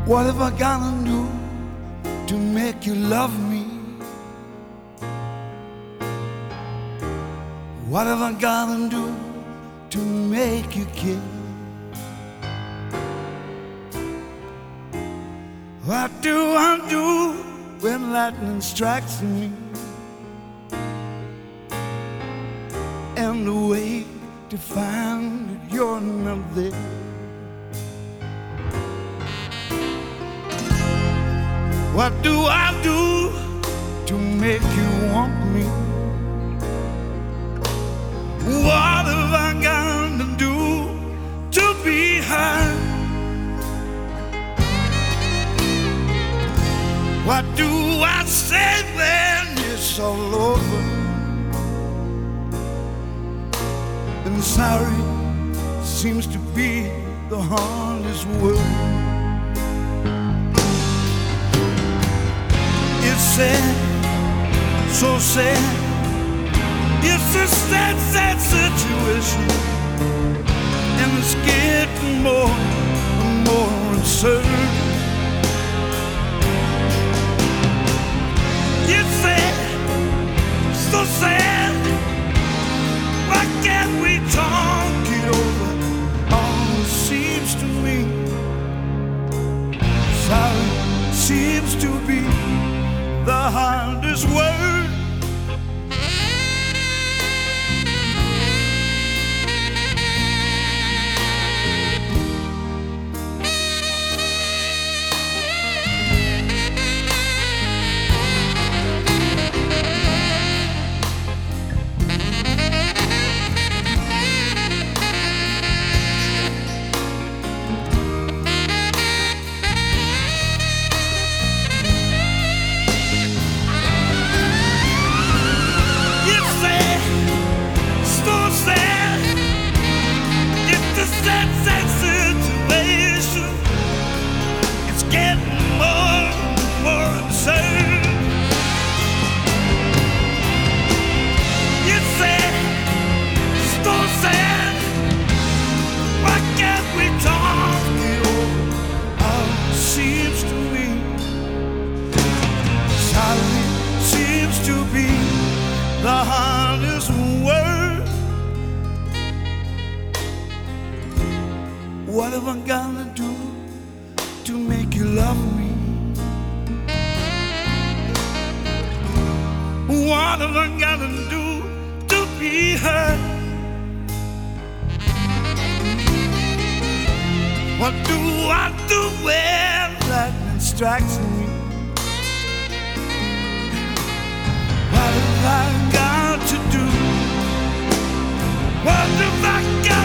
What have I gotta do to make you love me? What have I gotta do to make you care? What do I do when lightning strikes me and awake to find that you're not there? What do I do to make you want me? What have I got to do to be heard? What do I say when it's all over? And sorry seems to be the hardest word. It's sad, so sad. It's a sad, sad situation, and it's getting more and more absurd. It's sad, so sad. Why can't we talk it over? All it seems to me, sorry seems to be the hardest word. The hardest word. What have I gotta do to make you love me? What have I gotta do to be heard? What do I do when lightning strikes me? What have I got to do? What have I got